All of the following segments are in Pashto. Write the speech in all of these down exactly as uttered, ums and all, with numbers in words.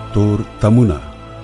تور تمونه.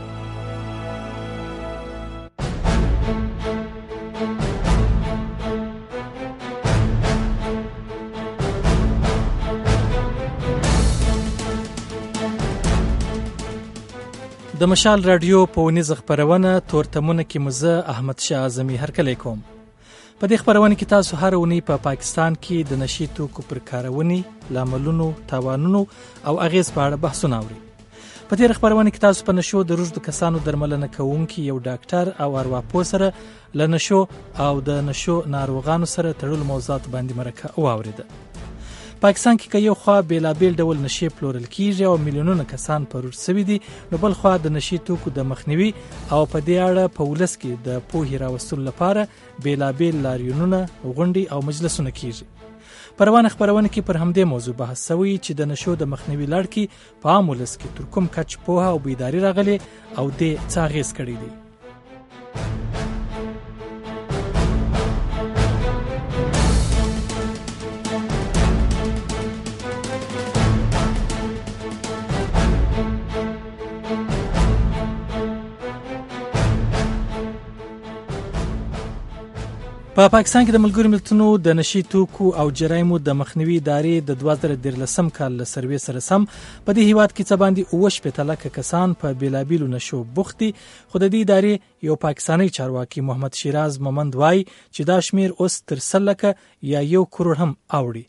د مشال رادیو په ونیز خبرونه تورتمونه کې مزه احمد شاه اعظمي هرکلی کوم. په دې خبرونه کې تاسو هر ونی په پا پاکستان کې د نشي توکو پر کارونې، لاملونو، تاوانونو او اغیز په اړه بحثونه اورئ. په دې خبرونه کې تاسو په نشو د روږدو کسانو درملنه کوونکي یو ډاکټر او ارواپوه سره له نشو او د نشو ناروغانو سره تړلو موضوعات باندې مرکه واوریده. پاکستان کې یو خوا بیلابیل ډول نشي پلورل کیږي او میلیونونه کسان پرور سوي دي، نو بل خوا د نشي توکو د مخنیوي او په دې اړه په ولس کې د پوهې راوستلو لپاره بیلابیل لاریونونه، غونډې او مجلسونه کیږي. په روانه خبرونه کې پر همدې موضوع بحث شوی چې د نشو د مخنیوي لړ کې په عام ولس کې تر کوم کچ پوهه او بیداری راغلي او د څه اغیز کړی دی. په پا پاکستان کې د ملګرو ملتونو د نشي توکو او جرایمو د مخنیوي ادارې د دوه زره دیارلسم کال له سروې سره سم په دې هیواد کې څه باندې اوه شپېته لکه کسان په بیلابیلو نشو بوخت دي، خو د دې ادارې یو پاکستاني چارواکي محمد شیراز مومند وایي چې دا شمیر اوس تر سل لکه یا یو کروڑ هم اوړي.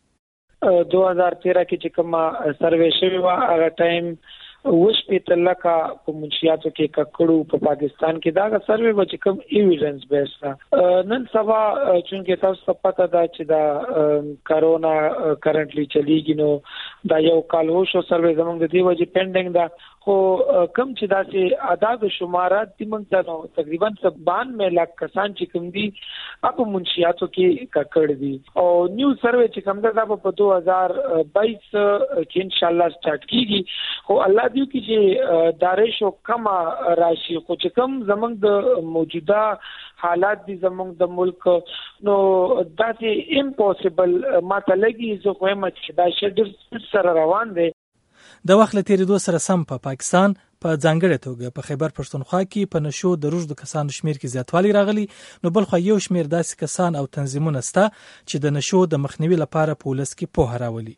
دوه هزار تیره کې چې کومه سروې شوې وه هغه ټایم اوه شپېته لکه په منشیاتو کې ککړو په پاکستان کې دا سروې به چې کوم ایویډنس بیس ده. نن سبا چونکې تاسو ته پته ده چې دا کرونا کرنټلی چلیږي، نو دا یو کال وشو سروې زموږ د دې وجې پینډینګ ده، خو کم چې داسې اعداد و شمارات دي موږ ته نو تقریبا بانوے لک کسان چې کوم دي په منشیاتو کې ککړ دي. او نیو سروې چې کوم ده دا په دوه هزار بایس کې ان شاء الله سٹارټ کیږي، خو الله دیو کې چې داریشو کم راشي، خو چې کم زموږ د موجوده حالات دي زموږ د ملک نو دا چې امپوسیبل ماته لګي زه خو هم چې دا شډر سره روان دی. د وخت له تیریدو سره سم په پا پاکستان په ځانګړې توګه په خیبر پښتونخوا کې په نشو د روږدو کسانو شمیر کې زیاتوالی راغلی، نو بل خو یو شمیر داسې کسان او تنظیمونه سته چې د نشو د مخنیوي لپاره په ولس کې پوهه راولي.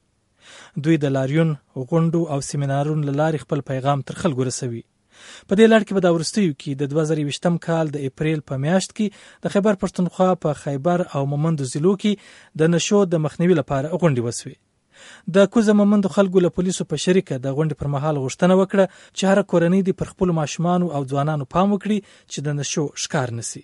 دوی د لاریون، غونډو او سیمینارونو له لارې خپل پیغام تر خلکو رسوي. په دې لړ کې به د وروستیو کې د دوه زره یوویشتم کال د اپریل په میاشت کې د خیبر پښتونخوا په خیبر او مومندو ضلعو کې د نشو د مخنیوي لپاره غونډې وسوي. د کوزه مومندو خلکو له پولیسو په شریکه د غونډې پر مهال غوښتنه وکړه چې هر کورنۍ دې پر خپل ماشومان او ځوانانو پام وکړي چې د نشو ښکار نسی.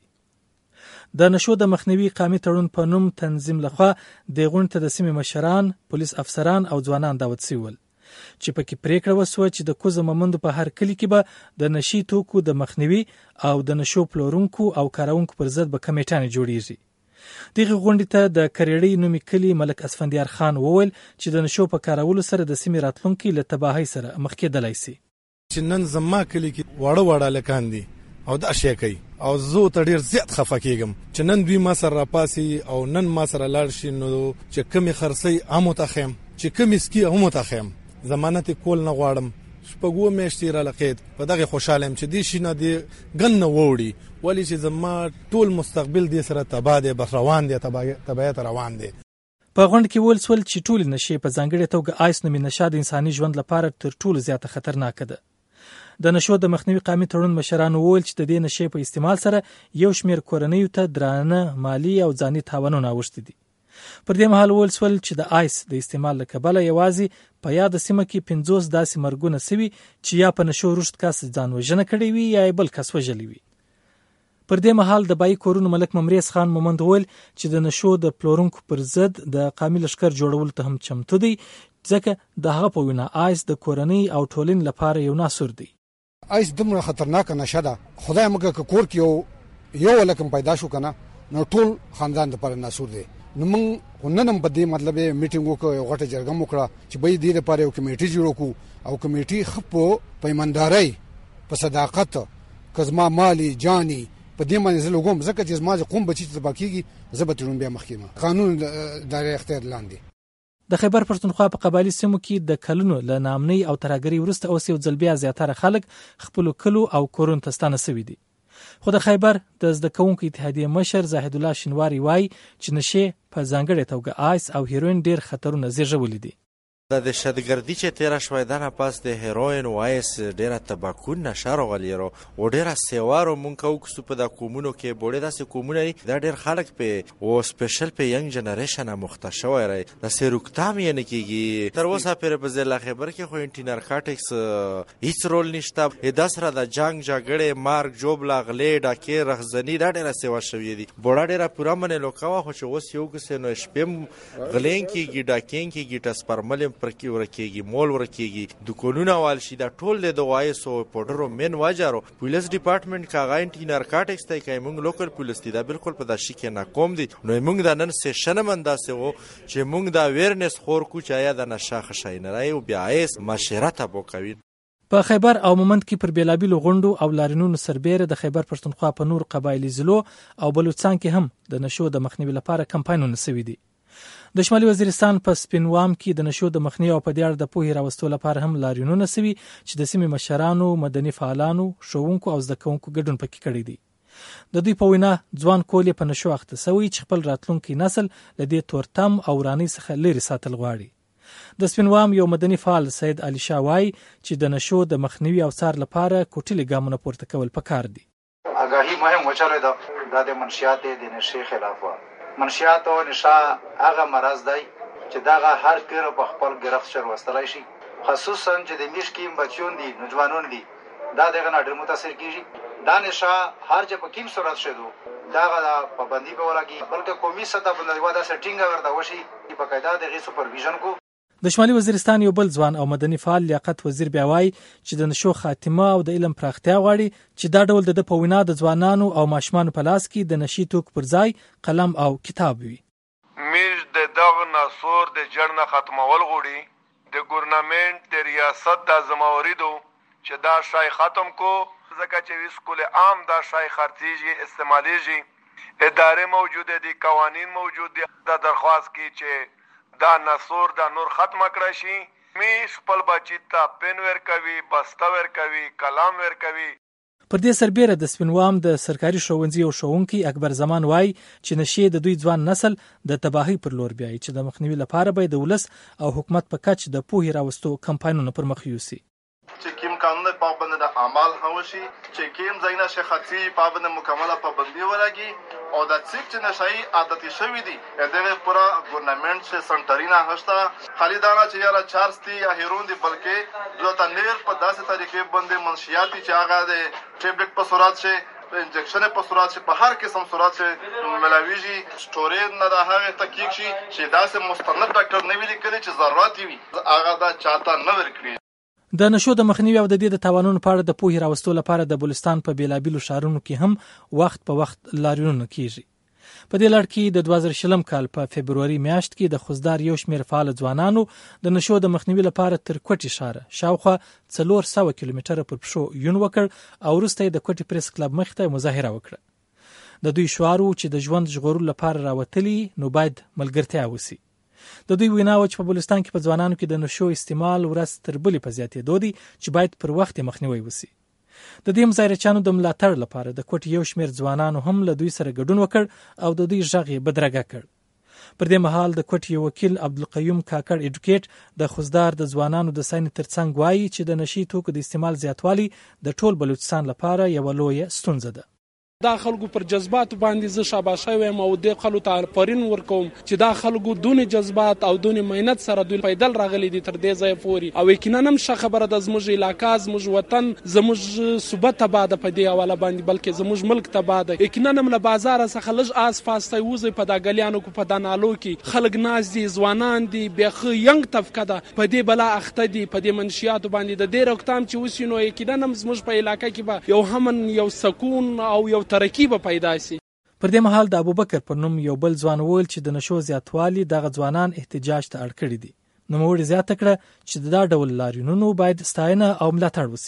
د نشو د مخنیوي قامي تړون په نوم تنظیم لخوا د غونډې ته د سیمې مشران، پولیس افسران او ځوانان دعوت شول چې پکې پریکړه وسوه چې د کوزه مومندو په هر کلی کې به د نشي توکو د مخنیوي او د نشو پلورونکو او کارونکو پر ضد به کمیټانې جوړیږي. دغه غونډې ته د کریړی نومي کلی ملک اسفندیار خان وویل چې د نشو په کارولو سره د سیمې راتلونکي له تباهۍ سره مخ کېدلی شي. چې نن زما کلی کې واړه واړه لکان دي او دا شی کوي او زه ته ډیر زیات خفه کېږم چې نن دوی ما سره راپاسي او نن ما سره لاړ شي، نو چې کمی خرڅي امو ته خیم چې کمی سکی امو ته خیم ضمانت کول نه غواړم. شپږو میاشتې را لقید په دغه خوشاله يم چې دې شي نه دی ګن نه وړي، ولی چې زما ټول مستقبل دې سره تبا دی بس روان دی تبعیت روان دی. په غونډه کې ویل سول چې ټول نشي په ځانګړې توګه آیس نومي نشه د انساني ژوند لپاره تر ټولو زیاته خطرناک ده. د نشو د مخنیوي قامي تړون مشرانو وویل چې د دې نشي په استعمال سره یو شمیر کورنیو ته درانه مالی او ځاني تاوانونه اوښتي دي. پر دې مهال ویل سول چې د آیس د استعمال له کبله یوازې په یاد سیمه کې پنځوس داسې مرګونه سوي چې یا په نشو رشد کس ځان وژنه کړې وي یا بل کس وژلی وي. پر دې مهال د بای کورونو ملک ممریز خان مومند ویل چې د نشو د پلورونکو پر ضد د قامي لښکر جوړولو ته هم چمتو دی، ځکه د هغه په وینا آیس د کورنۍ او ټولنې لپاره یو ناسور دی. آیس دومره خطرناک نشه ده، خدای موږ که کور کې یو یو لکم پیدا شو کنه نو ټول خاندان لپاره ناسور دی. نو موږ نن په دې مطلب میټینګ وکړو، یو غټه جرګه وکړه چې به دې لپاره یو کمیټي جوړ کړو او کمیټي خپو په ایماندارۍ په صداقت کزما مالی جانی په دې باندې زه لګوم، ځکه چې زما قوم بچی ته باکیږي زه به ترون بیا مخکینه قانون دایره اختیار لاندې. د خیبر پښتونخوا په قبایلی سیمو کې د کلونو له ناامنۍ او ترهګرۍ وروسته اوس یو ځل بیا زیاتره خلک خپلو کلو او کورونو ته ستانه سوي دي. خو د خیبر د زده کوونکو اتحادیې مشر زاهد الله شینواری وایي چې نشې په ځانګړې توګه آیس او هیروین ډېر خطرونه زیږولي دي. د دهشتګردي چې تیره شوې ده نه پس د هیروین و آیس ډېره تباکون نشه راغلې رو او ډېره سیوارو مونږ کوکسو په د کومونو کې بوړې داسې کومونه دي دا ډېر خلک په او سپیشل په ینګ جنریشن مخته شوی ری د سیروکتام یې نه کېږي تر اوسه پورې په ضلع خیبر کې خو انټي نارکاټکس هیڅ رول نشته. دا سره د جنګ جګړې مارګ جوبله غلې ډاکې رغزني دا ډېره سیوا شوې دي. بوړه ډېره پوره منې لوکوه خو چې اوس یو کسې نو شپې غلین کېږي ډاکین کېږي ټسپرمل پرکی ورکیږي مول ورکیږي دکانونه وال شي دا ټول د دوایسو پودرو من واجرو پولیس ډپارټمنټ کا غاینټي نارکاټکس ته کوي موږ لوکل پولیس دی دا بالکل په داشي کې ناکوم دي. نو موږ د نن سیشن منداسه وو چې موږ دا ویرنس خور کو چایا د نشه خشای نه راي او بیا ایس مشرت ابو کوي. په خیبر او مومند کې پر بیلابیلو غونډو او لارینونو سربېره د خیبر پښتونخوا په نور قبایلی ضلعو او بلوچستان کې هم د نشو د مخنیوي لپاره کمپاینونه سوي دي. د شمالي وزیرستان په سپینوام کې د نشو د مخنیوي او په دې اړه د پوهې راوستلو لپاره هم لاریونونه سوي چې د سیمې مشرانو، مدني فعالانو، ښوونکو او زده کوونکو ګډون پکې کړی دی. د دوی په وینا ځوان کول په نشو اخته سوی چې خپل راتلونکي نسل له دې تورتم او ورانۍ څخه لرې ساتل غواړي. د سپینوام یو مدني فعال سید علي شاه وایي چې د نشو د مخنیوي او څار لپاره کوټلي ګامونه پورته کول پکار دي. آگاهی مهم وچره ده د منشیات د نشي خلاف منشیات او نشه هغه مرض دی چې دغه هر کله په خپل گرفت شر وستلای شي خصوصا چې د میش کې بچون دي نوجوانون دي دا دغه نه ډېر متاثر کیږي. دا نشه هر ځای په کوم صورت شدو دغه پابندي به ولګي بلکې قومي سطح باندې ودا سټینګ ورته وشي په قاعده دغه سپرویژن کو. د شمالي وزیرستان یو بل ځوان او مدني فعال لیاقت وزیر بیا وایي چې د نشو خاتمه او د علم پراختیا غواړي چې دا ډول د په وینا د ځوانانو او ماشومانو په لاس کې د نشي توک پر ځای قلم او کتاب وي. میز د دغه ناسور د جړنه ختمول غوړي د ګورنمنت د ریاست د زموریدو چې دا شای ختم کو ځکه چې سکول عام دا شای خرڅیږي استعماليږي ادارې موجوده دي قوانین موجود دي دا درخواست کی چې دا ناسور دا نور ختم کړی شي. می خپل بچی ته پن ور کوي بسته ور کوي کلام ور کوي. پر دې سربېره د سپینوام د سرکاري ښوونځي او ښوونکي اکبر زمان وایي چې نشې د دوی ځوان نسل د تباهۍ پر لور بیایي چې د مخنیوي لپاره به د ولس او حکومت په کچ د پوهې راوستو کمپاینونه پر مخ یوسي. چې کوم قانون پابند د اعمال هوشي چې کوم ځاینا شخصي پابند مکمله پابندي ولګي او د څیک چې نشای عادتي شوی دي دغه پورا ګورنمنت سے سنټرینا هشتا خالي دانا چې یاره چارستی یا هیرون دي بلکې دوته نیر په داسې طریقې باندې منشیاتي چې هغه د ټیبلټ په صورت شي انجکشن په صورت شي په هر قسم صورت شي ملاویږي سټورې نه د هغه تحقیق شي چې داسې مستند ډاکټر نه ویلي کړي چې ضرورت وي هغه دا چاته نه ورکړي. د نشو د مخنیوي او د دې د تاوانونو په اړه د پوهې راوستو لپاره د بلوچستان په بیلابیلو ښارونو کې هم وخت په وخت لاریونونه کیږي. په دې لړ کې د دوه زره شلم کال په فبروري میاشت کې د خوزدار یو شمېر فعال ځوانانو د نشو د مخنیوي لپاره تر کوټي ښاره شاوخوا څلور سوه کیلومتره پر پښو یون وکړ او وروسته د کوټي پریس کلب مخې ته مظاهره وکړه. د دوی شعار چې د ژوند ژغورلو لپاره راوتلي نو باید ملګرتیا وسی. د دوی وینا و چې په بلوچستان کې په ځوانانو کې د نشو استعمال ورځ تر بلې په زیاتېدو دي چې باید پر وخت مخنیوي وسی. د دې مظاهرچیانو د ملاتړ لپاره د کوټې یو شمېر ځوانانو هم له دوی سره ګډون وکړ او د دوی غږ یې بدرګه کړ. پر دې مهال د کوټې یو وکیل عبدالقیوم کاکړ اډوکیټ د خوزدار د ځوانانو د ساين ترڅنګ وایي چې د نشي توکو د استعمال زیاتوالی د ټول بلوچستان لپاره یو لوی ستونزه ده. دا خلکو پر جذبات باندې زه شاباشه وایم او د خلکو ته پرین ورکوم چې دا خلکو دونې جذبات او دونې مهنت سره دوی پیدل راغلي دي تر دې ځای پوري او یقینا هم ښه خبره ده زموږ علاقه زموږ وطن زموږ صوبه تباه ده په دې حواله باندې بلکې زموږ ملک تباه ده. یقینا هم له بازار څخه لږ آس پاس ته وځي په دا ګلیانو کو په دا نالو کې خلک ناز دي ځوانان دي بیخه ینګ طبقه ده په دې بلا اخته دي په دې منشیات باندې د دې روکتام چې وسینو یقینا هم زموږ په علاقه کې به یو همن یو سکون او یو ترقی به پیدا شي. پر دې مهال د ابوبکر پر نوم یو بل ځوان وویل چې د نشو زیاتوالی دغه ځوانان احتجاج ته اړ کړي دي. نوموړي زیاته کړه چې دا ډول لاریونونو باید ستاینه او ملاتړ وشي.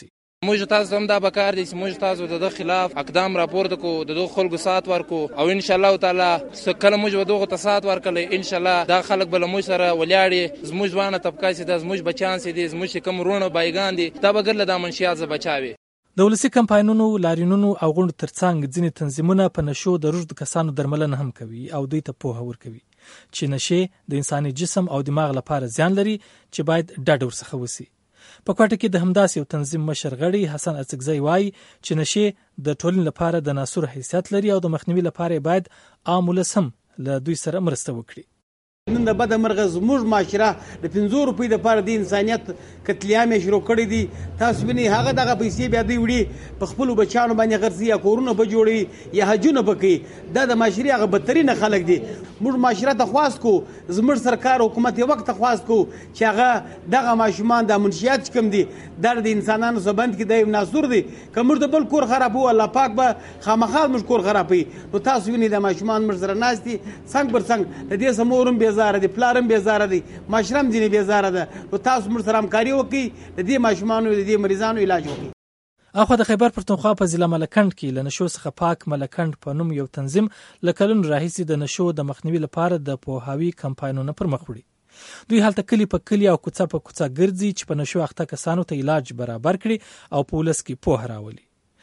موږ تاسو هم دا پکار دي چې موږ تاسو د خلاف اقدام راپورته کو د دوه خلکو سات ورکو او ان شاء الله تعالی کله موږ دغه تسات ورکړل ان شاء الله دا خلک بل موږ سره ولاړې زموږ وانه طبقه سي د زموږ بچان سي د زموږ کوم رونه بایګان دي دا بغیر د منشيات ز بچاوي. د ولسي کمپاینونو لارینونو او غونډو ترڅنګ ځینې تنظیمونه په نشو د روږد کسانو درملنه هم کوي او دوی ته پوهه ورکوي چې نشه د انساني جسم او دماغ لپاره زیان لري چې باید ډاډ ورڅخه وسی. په کوټه کې د همداسې یو تنظیم مشر غړي حسن اڅکزی وایي چې نشه د ټولنې لپاره د ناسور حیثیت لري او د مخنیوي لپاره باید عام ولس هم له دوی سره مرسته وکړي. نن د بده مرغه زموږ معاشره د پنځو روپۍ لپاره د انسانیت قتلیام شروع کړی دي. تاسو وینئ هغه دغه پیسې بیا دوی وړي په خپلو بچیانو باندې غرڅي یا کورونه به جوړوي یا حجونه به کوي. دا د معاشرې هغه بدترینه خلک دي. موږ معاشره ته خواست کو زموږ سرکار حکومت یې وخت ته خواست کو چې هغه دغه ماشومان د منشیات چې کوم دي دا د انسانانو څخه بند کړي دی ناسور دي. که موږ د بل کور خرابو الله پاک به خامخا موږ کور خرابوي. نو تاسو وینئ د ماشومان موږ سره ناست دي څنګ پر څنګ د دې څخه مور هم بیزاره دي پلارم بیزاره دي ماشرم ځینې بیزاره ده. نو تاسو موږ سره همکاري وکړئ د دې ماشومانو د دې مریضانو علاج وکړئ. اخو د خیبر پښتونخوا په ضلع ملکنډ کې له نشو څخه پاک ملکنډ په نوم یو تنظیم له کلونو راهیسې د نشو د مخنیوي لپاره د پوهاوي کمپاینونه پر مخ وړي. دوی هلته کلی په کلی او کوڅه په کوڅه ګرځي چې په نشو اخته کسانو ته علاج برابر کړي او په ولس کې پوهه راولي.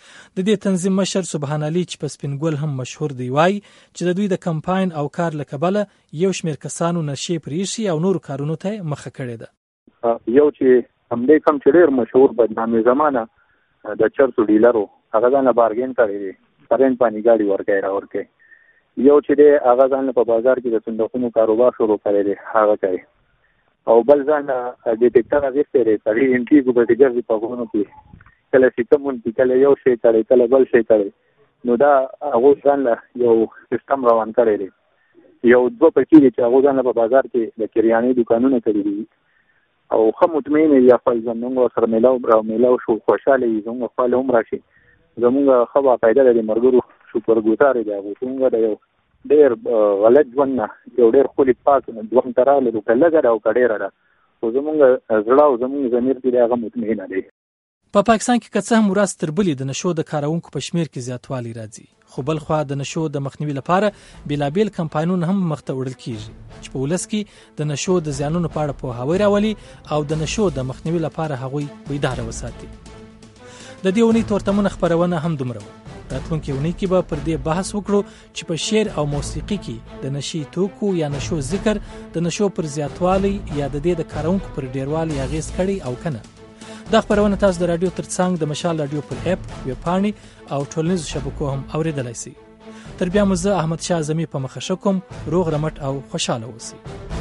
د دې تنظیم مشر سبحان علي چې په سپینګل هم مشهور دی وایي چې د دوی د کمپاین او کار له کبله یو شمېر کسانو نشې پرېښي او نورو کارونو ته مخه کړې ده. یو چې همدې کم چې ډېر مشهور بدنامي زمانه د چرسو ډیلرو هغه ځان له بارګین کړی دی کرنټ پانی ګاډي ورکوي راورکوي. یو چې دی هغه ځان په بازار کې د صندوقونو کاروبار شروع کړی دی هغه کوي او بل ځان ډیټیکټر اغېستی دی سړي انټي ګوبرټي ګرځي په غرونو کې کله سیستمون کې کله یو شی کړی کله بل شی کړی نو دا هغوی ځان له یو سیستم روان کړی دی. یو دوه پکې دي چې هغوی ځان په بازار کې د کریانې دوکانونه کړي دي او ښه مطمئن یا خپل زموږ سره میلاو را میلاو شو خوشحاله یې زموږ خپل هم راشي زموږ ښه باقاعده د ملګرو شکرګزار دی هغوی زموږ د یو ډېر غلط ژوند نه یو ډېر ښکلي پاک ژوند ته راغلو که لږه ده او که ډېره ده خو زموږ زړه او زموږ ضمیر چې دی هغه مطمئنه دی. په پاکستان کې که څه هم ورځ تر بلې د نشو د کارونکو په شمیر کې زیاتوالی راځي خو بل خوا د نشو د مخنیوي لپاره بیلابیل کمپاینونه هم مخته وړل کیږي چې په ولس کې د نشو د زیانونو په اړه پوهاوی راولي او د نشو د مخنیوي لپاره هغوی بیداره وساتي. د دې اونۍ تورتمونه خپرونه هم دومره وه. راتلونکې اونۍ کې به پر دې بحث وکړو چې په شعر او موسیقي کې د نشي توکو یا نشو ذکر د نشو پر زیاتوالی یا د دې د کارونکو پر ډیروالی اغیز کړي او کنه. دا خبرونه تاسو د رادیو ترڅنګ د مشال رادیو پر اپ ویبپاڼې او ټولنیزو شبکو هم اوریدلای شئ. تر بیا مو زه احمد شاه زمي په مخه ښه کوم. روغ رمټ او خوشاله اوسئ.